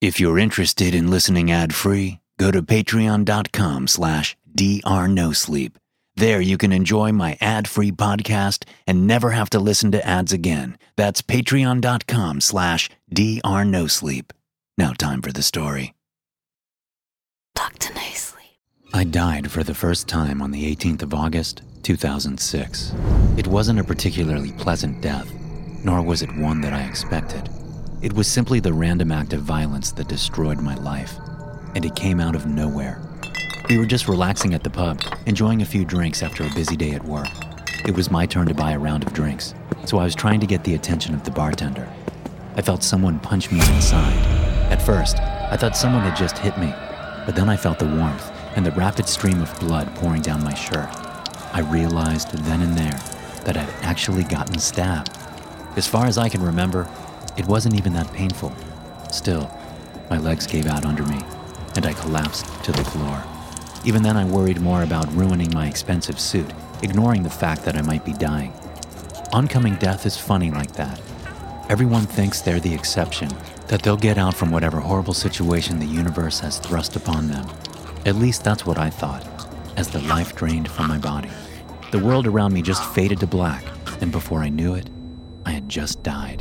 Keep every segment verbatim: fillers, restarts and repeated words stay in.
If you're interested in listening ad-free, go to patreon.com slash drnosleep. There you can enjoy my ad-free podcast and never have to listen to ads again. That's patreon.com slash drnosleep. Now time for the story. Doctor No Sleep. I died for the first time on the eighteenth of August, two thousand six. It wasn't a particularly pleasant death, nor was it one that I expected. It was simply the random act of violence that destroyed my life, and it came out of nowhere. We were just relaxing at the pub, enjoying a few drinks after a busy day at work. It was my turn to buy a round of drinks, so I was trying to get the attention of the bartender. I felt someone punch me inside. At first, I thought someone had just hit me, but then I felt the warmth and the rapid stream of blood pouring down my shirt. I realized then and there that I'd actually gotten stabbed. As far as I can remember, it wasn't even that painful. Still, my legs gave out under me, and I collapsed to the floor. Even then, I worried more about ruining my expensive suit, ignoring the fact that I might be dying. Oncoming death is funny like that. Everyone thinks they're the exception, that they'll get out from whatever horrible situation the universe has thrust upon them. At least that's what I thought, as the life drained from my body. The world around me just faded to black, and before I knew it, I had just died.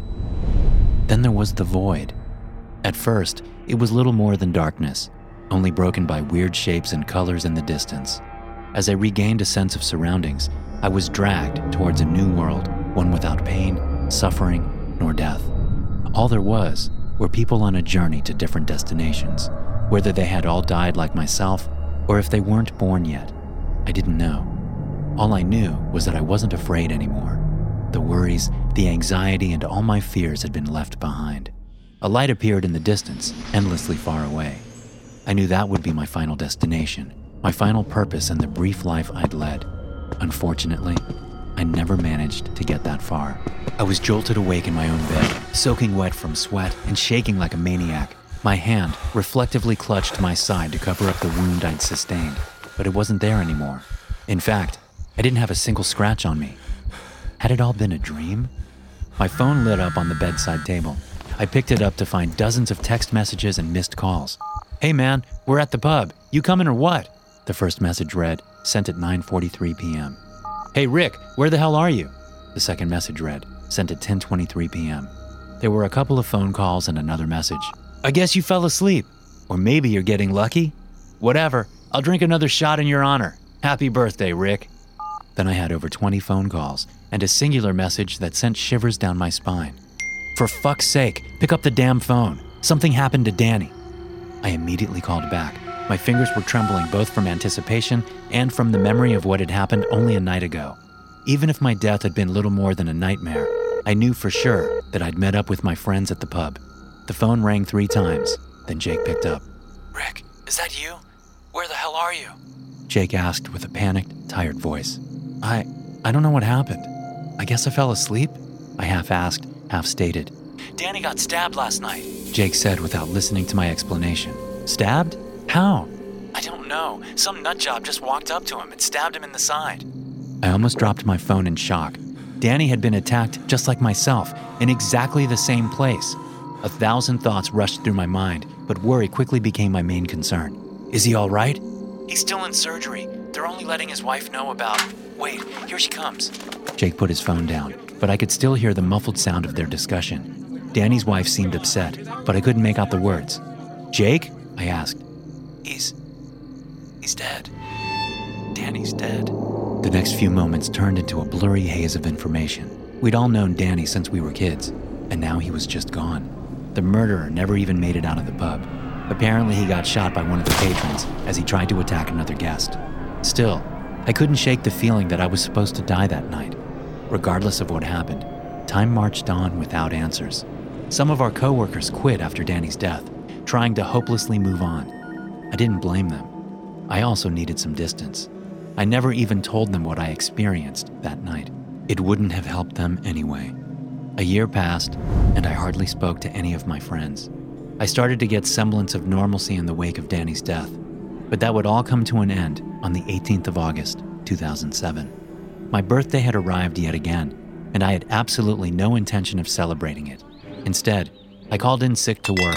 Then there was the void. At first, it was little more than darkness, only broken by weird shapes and colors in the distance. As I regained a sense of surroundings, I was dragged towards a new world, one without pain, suffering, nor death. All there was were people on a journey to different destinations, whether they had all died like myself or if they weren't born yet. I didn't know. All I knew was that I wasn't afraid anymore. The worries, the anxiety, and all my fears had been left behind. A light appeared in the distance, endlessly far away. I knew that would be my final destination, my final purpose in the brief life I'd led. Unfortunately, I never managed to get that far. I was jolted awake in my own bed, soaking wet from sweat and shaking like a maniac. My hand reflectively clutched my side to cover up the wound I'd sustained, but it wasn't there anymore. In fact, I didn't have a single scratch on me. Had it all been a dream? My phone lit up on the bedside table. I picked it up to find dozens of text messages and missed calls. "Hey man, we're at the pub. You coming or what?" The first message read, sent at nine forty-three p.m. "Hey Rick, where the hell are you?" The second message read, sent at ten twenty-three p.m. There were a couple of phone calls and another message. "I guess you fell asleep. Or maybe you're getting lucky. Whatever, I'll drink another shot in your honor. Happy birthday, Rick." Then I had over twenty phone calls and a singular message that sent shivers down my spine. "For fuck's sake, pick up the damn phone. Something happened to Danny." I immediately called back. My fingers were trembling both from anticipation and from the memory of what had happened only a night ago. Even if my death had been little more than a nightmare, I knew for sure that I'd met up with my friends at the pub. The phone rang three times, then Jake picked up. "Rick, is that you? Where the hell are you?" Jake asked with a panicked, tired voice. I, I don't know what happened. I guess I fell asleep?" I half asked, half stated. "Danny got stabbed last night," Jake said without listening to my explanation. "Stabbed? How?" "I don't know. Some nutjob just walked up to him and stabbed him in the side." I almost dropped my phone in shock. Danny had been attacked just like myself, in exactly the same place. A thousand thoughts rushed through my mind, but worry quickly became my main concern. "Is he all right?" "He's still in surgery. They're only letting his wife know about..." "Wait, here she comes." Jake put his phone down, but I could still hear the muffled sound of their discussion. Danny's wife seemed upset, but I couldn't make out the words. "Jake?" I asked. He's... he's dead. Danny's dead." The next few moments turned into a blurry haze of information. We'd all known Danny since we were kids, and now he was just gone. The murderer never even made it out of the pub. Apparently he got shot by one of the patrons as he tried to attack another guest. Still, I couldn't shake the feeling that I was supposed to die that night. Regardless of what happened, time marched on without answers. Some of our coworkers quit after Danny's death, trying to hopelessly move on. I didn't blame them. I also needed some distance. I never even told them what I experienced that night. It wouldn't have helped them anyway. A year passed, and I hardly spoke to any of my friends. I started to get semblance of normalcy in the wake of Danny's death, but that would all come to an end on the eighteenth of August, two thousand seven. My birthday had arrived yet again, and I had absolutely no intention of celebrating it. Instead, I called in sick to work,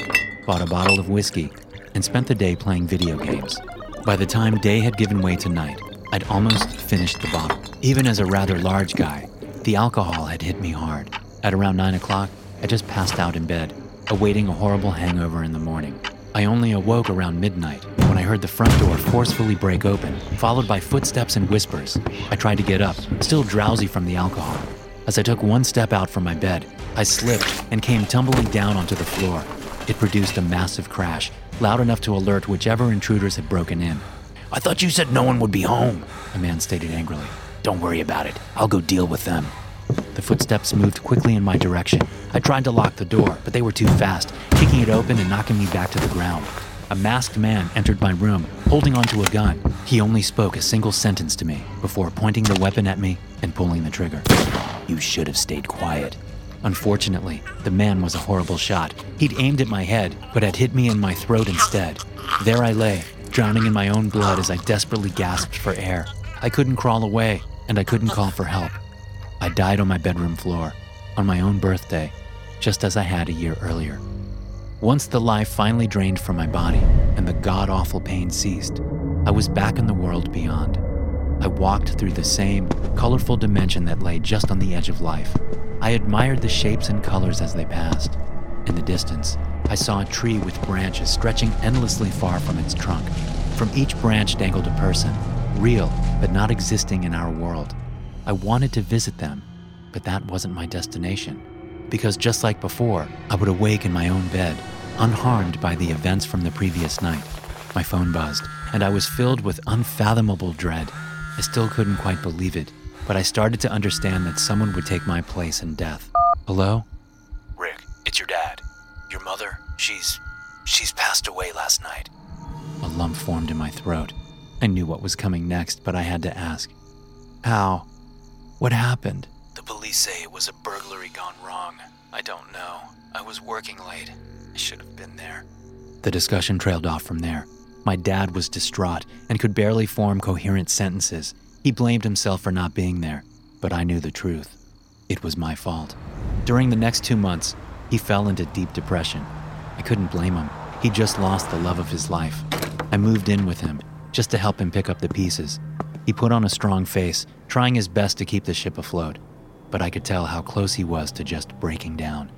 bought a bottle of whiskey, and spent the day playing video games. By the time day had given way to night, I'd almost finished the bottle. Even as a rather large guy, the alcohol had hit me hard. At around nine o'clock, I just passed out in bed, awaiting a horrible hangover in the morning. I only awoke around midnight when I heard the front door forcefully break open, followed by footsteps and whispers. I tried to get up, still drowsy from the alcohol. As I took one step out from my bed, I slipped and came tumbling down onto the floor. It produced a massive crash, loud enough to alert whichever intruders had broken in. "I thought you said no one would be home," a man stated angrily. "Don't worry about it. I'll go deal with them." The footsteps moved quickly in my direction. I tried to lock the door, but they were too fast, kicking it open and knocking me back to the ground. A masked man entered my room, holding onto a gun. He only spoke a single sentence to me before pointing the weapon at me and pulling the trigger. "You should have stayed quiet." Unfortunately, the man was a horrible shot. He'd aimed at my head, but had hit me in my throat instead. There I lay, drowning in my own blood as I desperately gasped for air. I couldn't crawl away, and I couldn't call for help. I died on my bedroom floor, on my own birthday, just as I had a year earlier. Once the life finally drained from my body and the god-awful pain ceased, I was back in the world beyond. I walked through the same colorful dimension that lay just on the edge of life. I admired the shapes and colors as they passed. In the distance, I saw a tree with branches stretching endlessly far from its trunk. From each branch dangled a person, real but not existing in our world. I wanted to visit them, but that wasn't my destination. Because just like before, I would awake in my own bed, unharmed by the events from the previous night. My phone buzzed, and I was filled with unfathomable dread. I still couldn't quite believe it, but I started to understand that someone would take my place in death. Hello? Rick, it's your dad. Your mother, she's... she's passed away last night. A lump formed in my throat. I knew what was coming next, but I had to ask. How? What happened? The police say it was a burglary gone wrong. I don't know. I was working late. I should have been there. The discussion trailed off from there. My dad was distraught and could barely form coherent sentences. He blamed himself for not being there, but I knew the truth. It was my fault. During the next two months, he fell into deep depression. I couldn't blame him. He just lost the love of his life. I moved in with him, just to help him pick up the pieces. He put on a strong face, trying his best to keep the ship afloat, but I could tell how close he was to just breaking down.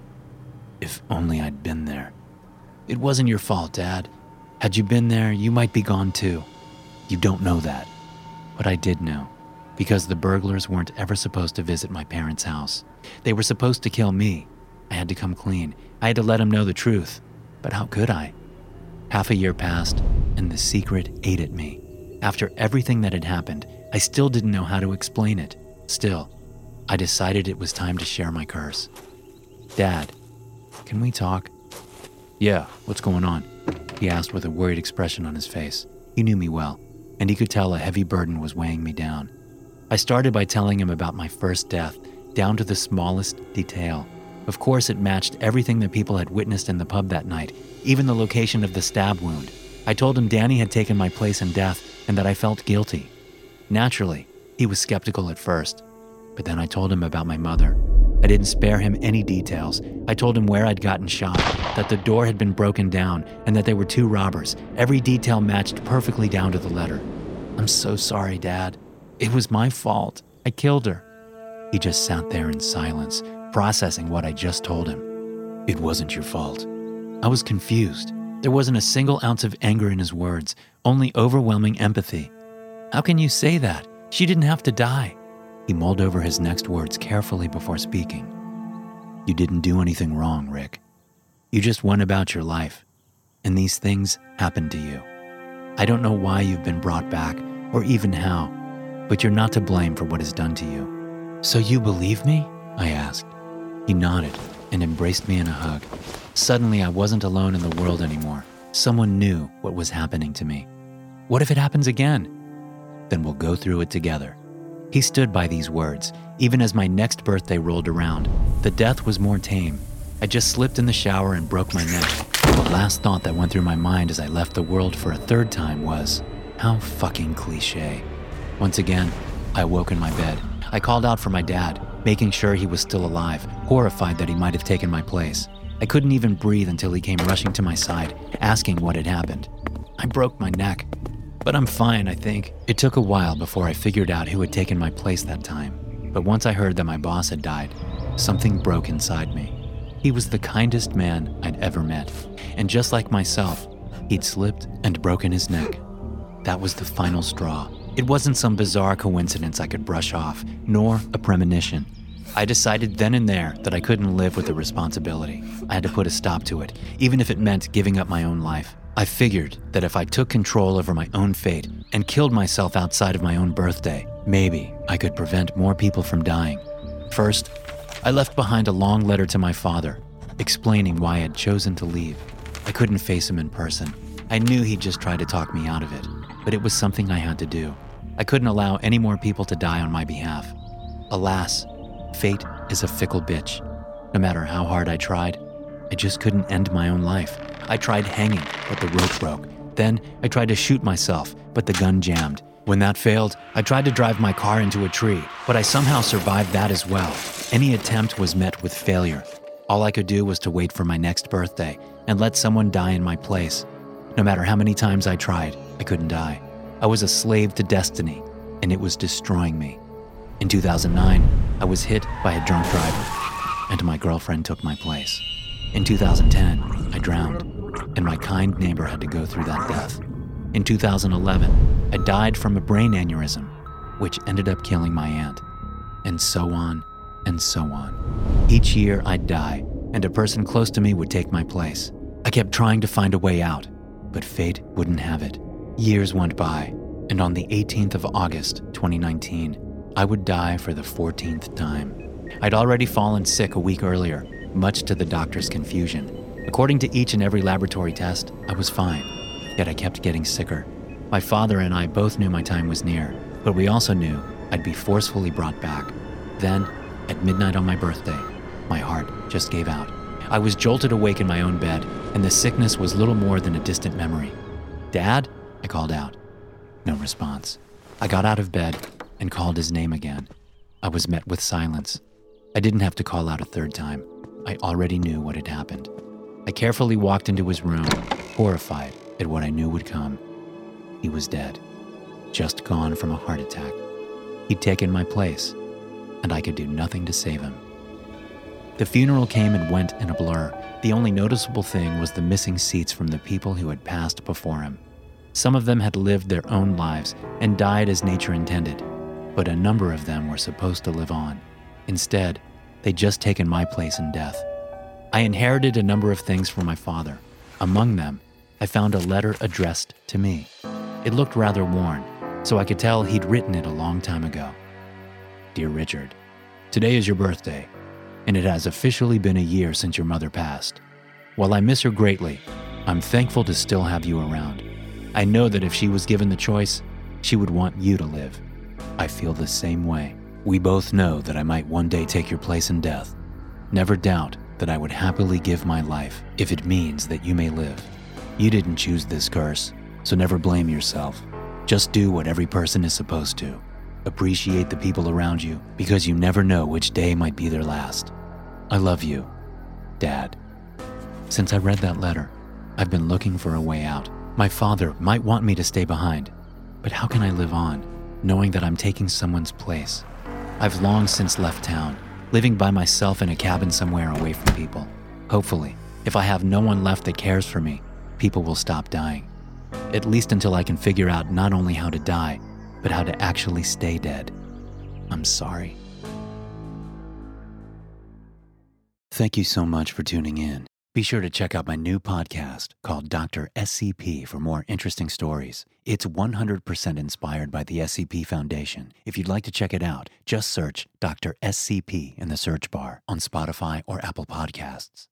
If only I'd been there. It wasn't your fault, Dad. Had you been there, you might be gone too. You don't know that. But I did know, because the burglars weren't ever supposed to visit my parents' house. They were supposed to kill me. I had to come clean. I had to let them know the truth. But how could I? Half a year passed, and the secret ate at me. After everything that had happened, I still didn't know how to explain it. Still, I decided it was time to share my curse. Dad, can we talk? Yeah, what's going on? He asked with a worried expression on his face. He knew me well, and he could tell a heavy burden was weighing me down. I started by telling him about my first death, down to the smallest detail. Of course, it matched everything that people had witnessed in the pub that night, even the location of the stab wound. I told him Danny had taken my place in death and that I felt guilty. Naturally, he was skeptical at first, but then I told him about my mother. I didn't spare him any details. I told him where I'd gotten shot, that the door had been broken down, and that there were two robbers. Every detail matched perfectly down to the letter. I'm so sorry, Dad. It was my fault. I killed her. He just sat there in silence, processing what I just told him. It wasn't your fault. I was confused. There wasn't a single ounce of anger in his words, only overwhelming empathy. How can you say that? She didn't have to die. He mulled over his next words carefully before speaking. You didn't do anything wrong, Rick. You just went about your life, and these things happened to you. I don't know why you've been brought back, or even how, but you're not to blame for what is done to you. So you believe me? I asked. He nodded and embraced me in a hug. Suddenly, I wasn't alone in the world anymore. Someone knew what was happening to me. What if it happens again? Then we'll go through it together. He stood by these words, even as my next birthday rolled around. The death was more tame. I just slipped in the shower and broke my neck. The last thought that went through my mind as I left the world for a third time was, how fucking cliche. Once again, I awoke in my bed. I called out for my dad, making sure he was still alive, horrified that he might have taken my place. I couldn't even breathe until he came rushing to my side, asking what had happened. I broke my neck, but I'm fine, I think. It took a while before I figured out who had taken my place that time. But once I heard that my boss had died, something broke inside me. He was the kindest man I'd ever met, and just like myself, he'd slipped and broken his neck. That was the final straw. It wasn't some bizarre coincidence I could brush off, nor a premonition. I decided then and there that I couldn't live with the responsibility. I had to put a stop to it, even if it meant giving up my own life. I figured that if I took control over my own fate and killed myself outside of my own birthday, maybe I could prevent more people from dying. First, I left behind a long letter to my father, explaining why I had chosen to leave. I couldn't face him in person. I knew he'd just try to talk me out of it, but it was something I had to do. I couldn't allow any more people to die on my behalf. Alas, fate is a fickle bitch. No matter how hard I tried, I just couldn't end my own life. I tried hanging, but the rope broke. Then I tried to shoot myself, but the gun jammed. When that failed, I tried to drive my car into a tree, but I somehow survived that as well. Any attempt was met with failure. All I could do was to wait for my next birthday and let someone die in my place. No matter how many times I tried, I couldn't die. I was a slave to destiny, and it was destroying me. In two thousand nine, I was hit by a drunk driver, and my girlfriend took my place. In two thousand ten, I drowned, and my kind neighbor had to go through that death. In two thousand eleven, I died from a brain aneurysm, which ended up killing my aunt, and so on and so on. Each year I'd die, and a person close to me would take my place. I kept trying to find a way out, but fate wouldn't have it. Years went by, and on the eighteenth of August, twenty nineteen, I would die for the fourteenth time. I'd already fallen sick a week earlier, much to the doctor's confusion. According to each and every laboratory test, I was fine, yet I kept getting sicker. My father and I both knew my time was near, but we also knew I'd be forcefully brought back. Then, at midnight on my birthday, my heart just gave out. I was jolted awake in my own bed, and the sickness was little more than a distant memory. "Dad?" I called out. No response. I got out of bed and called his name again. I was met with silence. I didn't have to call out a third time. I already knew what had happened. I carefully walked into his room, horrified at what I knew would come. He was dead, just gone from a heart attack. He'd taken my place, and I could do nothing to save him. The funeral came and went in a blur. The only noticeable thing was the missing seats from the people who had passed before him. Some of them had lived their own lives and died as nature intended, but a number of them were supposed to live on. Instead, they'd just taken my place in death. I inherited a number of things from my father. Among them, I found a letter addressed to me. It looked rather worn, so I could tell he'd written it a long time ago. Dear Richard, today is your birthday, and it has officially been a year since your mother passed. While I miss her greatly, I'm thankful to still have you around. I know that if she was given the choice, she would want you to live. I feel the same way. We both know that I might one day take your place in death. Never doubt that I would happily give my life if it means that you may live. You didn't choose this curse, so never blame yourself. Just do what every person is supposed to. Appreciate the people around you, because you never know which day might be their last. I love you, Dad. Since I read that letter, I've been looking for a way out. My father might want me to stay behind, but how can I live on, knowing that I'm taking someone's place? I've long since left town, living by myself in a cabin somewhere away from people. Hopefully, if I have no one left that cares for me, people will stop dying. At least until I can figure out not only how to die, but how to actually stay dead. I'm sorry. Thank you so much for tuning in. Be sure to check out my new podcast called Doctor S C P for more interesting stories. It's one hundred percent inspired by the S C P Foundation. If you'd like to check it out, just search Doctor S C P in the search bar on Spotify or Apple Podcasts.